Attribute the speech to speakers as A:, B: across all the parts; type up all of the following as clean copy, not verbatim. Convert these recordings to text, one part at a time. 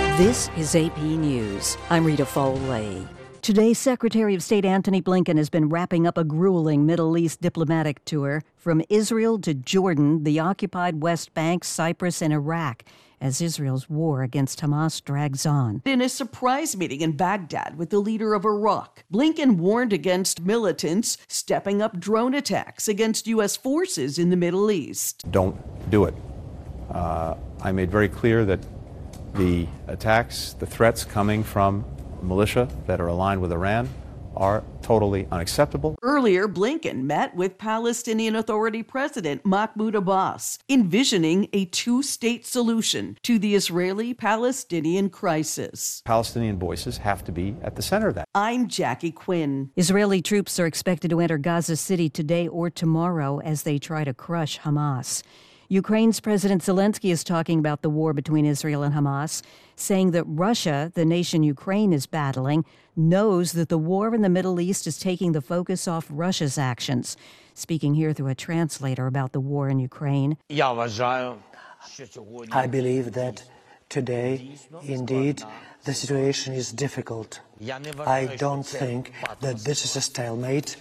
A: This is AP News. I'm Rita Foley. Today, Secretary of State Antony Blinken has been wrapping up a grueling Middle East diplomatic tour from Israel to Jordan, the occupied West Bank, Cyprus, and Iraq, as Israel's war against Hamas drags on.
B: In a surprise meeting in Baghdad with the leader of Iraq, Blinken warned against militants stepping up drone attacks against U.S. forces in the Middle East.
C: Don't do it. I made very clear that the attacks, the threats coming from militia that are aligned with Iran are totally unacceptable.
B: Earlier, Blinken met with Palestinian Authority President Mahmoud Abbas, envisioning a two-state solution to the Israeli-Palestinian crisis.
C: Palestinian voices have to be at the center of that.
B: I'm Jackie Quinn.
A: Israeli troops are expected to enter Gaza City today or tomorrow as they try to crush Hamas. Ukraine's President Zelensky is talking about the war between Israel and Hamas, saying that Russia, the nation Ukraine is battling, knows that the war in the Middle East is taking the focus off Russia's actions. Speaking here through a translator about the war in Ukraine.
D: I believe that today, indeed, the situation is difficult. I don't think that this is a stalemate.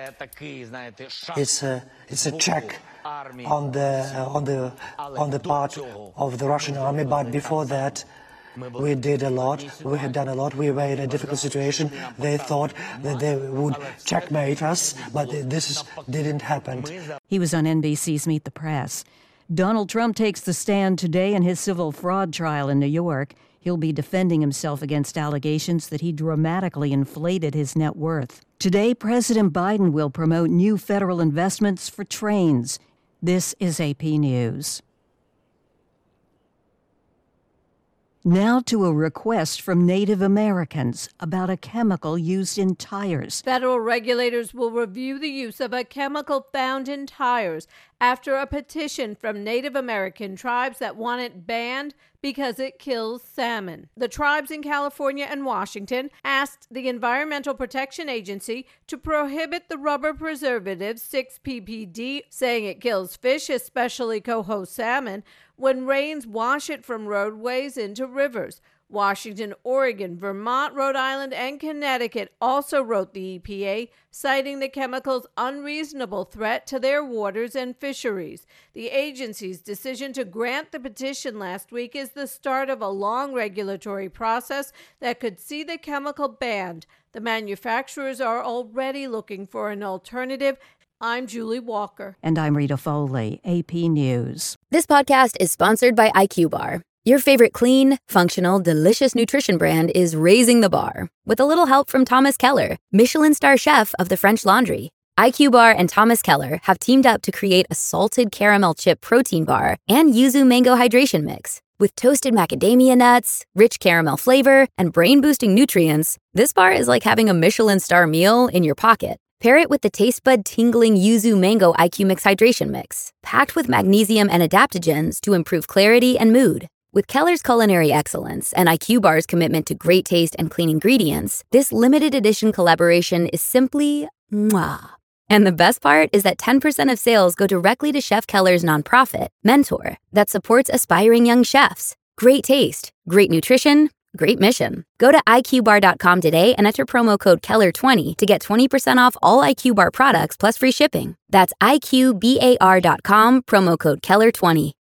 D: It's a check on the part of the Russian army, but before that, we did a lot. We had done a lot. We were in a difficult situation. They thought that they would checkmate us, but this didn't happen.
A: He was on NBC's Meet the Press. Donald Trump takes the stand today in his civil fraud trial in New York. He'll be defending himself against allegations that he dramatically inflated his net worth. Today, President Biden will promote new federal investments for trains. This is AP News. Now to a request from Native Americans about a chemical used in tires.
E: Federal regulators will review the use of a chemical found in tires after a petition from Native American tribes that want it banned because it kills salmon. The tribes in California and Washington asked the Environmental Protection Agency to prohibit the rubber preservative 6-PPD, saying it kills fish, especially coho salmon, when rains wash it from roadways into rivers. Washington, Oregon, Vermont, Rhode Island, and Connecticut also wrote the EPA, citing the chemical's unreasonable threat to their waters and fisheries. The agency's decision to grant the petition last week is the start of a long regulatory process that could see the chemical banned. The manufacturers are already looking for an alternative. I'm Julie Walker.
A: And I'm Rita Foley, AP News.
F: This podcast is sponsored by IQ Bar. Your favorite clean, functional, delicious nutrition brand is raising the bar with a little help from Thomas Keller, Michelin star chef of the French Laundry. IQ Bar and Thomas Keller have teamed up to create a salted caramel chip protein bar and yuzu mango hydration mix. With toasted macadamia nuts, rich caramel flavor, and brain-boosting nutrients, this bar is like having a Michelin star meal in your pocket. Pair it with the taste bud tingling yuzu mango IQ Mix hydration mix, packed with magnesium and adaptogens to improve clarity and mood. With Keller's culinary excellence and IQ Bar's commitment to great taste and clean ingredients, this limited edition collaboration is simply mwah. And the best part is that 10% of sales go directly to Chef Keller's nonprofit, Mentor, that supports aspiring young chefs. Great taste, great nutrition, great mission. Go to IQBar.com today and enter promo code Keller20 to get 20% off all IQ Bar products plus free shipping. That's IQBAR.com, promo code Keller20.